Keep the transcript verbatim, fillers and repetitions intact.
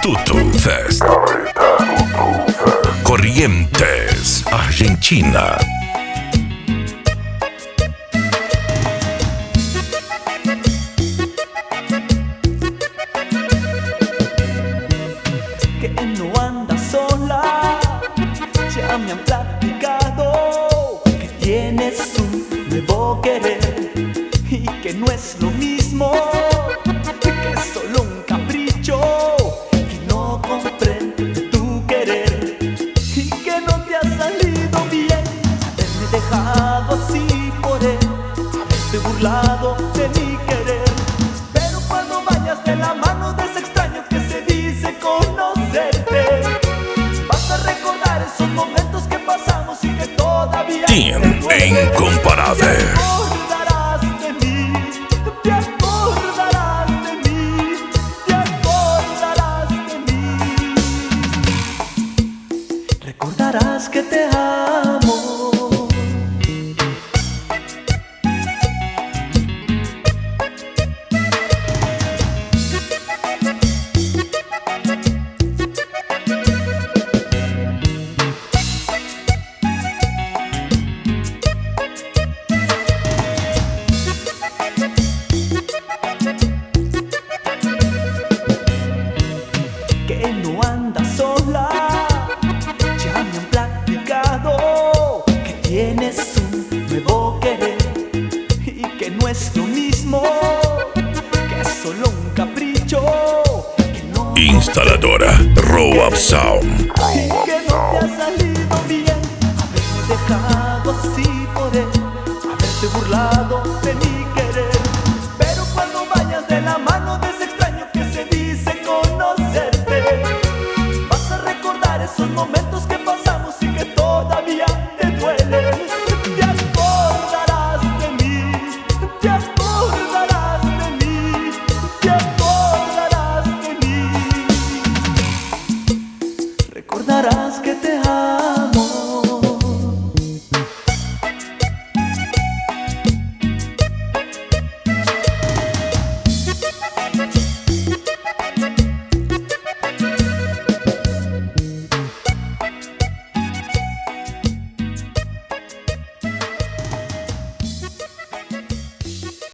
Tutu Fest. Corrientes, Argentina. Que no anda sola, ya me han platicado que tienes un nuevo querer y que no es lo mismo, que es solo un capricho, que no comprende tu querer y que no te ha salido bien haberme dejado así por él, haberte burlado de mi querer. Pero cuando vayas de la mano de ese extraño que se dice conocerte, vas a recordar esos momentos que pasamos y que todavía Team Incomparable. te acordarás de mí, te acordarás de mí, te acordarás de mí. Recordarás que te amo. Que no anda sola, ya me han platicado que tienes un nuevo querer y que no es lo mismo, que es solo un capricho, que no Instaladora Row Up Sound. y que no te ha salido bien haberme dejado así por él, haberte burlado de mi querer. Pero cuando vayas de la mano de ese extraño que se dice conocerte, vas a recordar esos momentos que pasamos y que todavía te duelen.